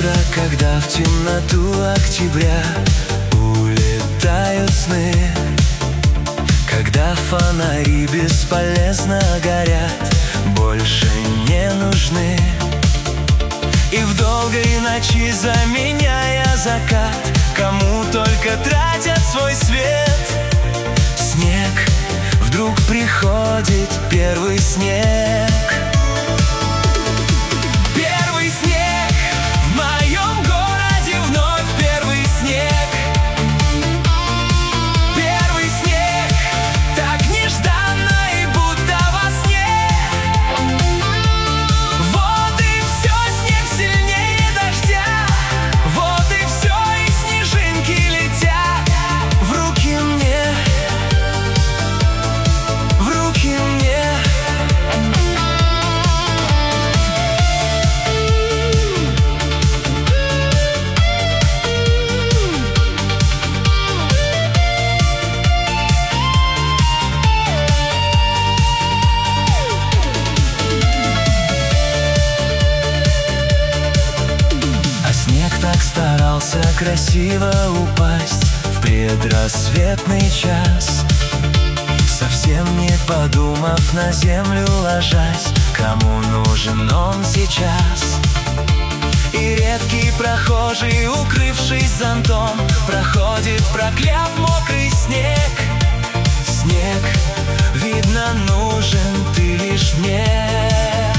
утро, когда в темноту октября улетают сны, когда фонари бесполезно горят, больше не нужны. И в долгой ночи, заменяя закат, кому только тратят свой свет, снег, вдруг приходит первый снег. Первый снег в моем городе, вновь первый снег. Первый снег, так нежданно и будто во сне. Вот и все, снег сильнее дождя. Вот и все, и снежинки летят в руки мне, в руки мне. А снег так старался красиво упасть в предрассветный час, совсем не подумав, на землю ложась. Кому нужен он сейчас? И редкий прохожий, укрывшись зонтом, проходит, прокляв мокрый снег. Снег, видно, нужен ты лишь мне.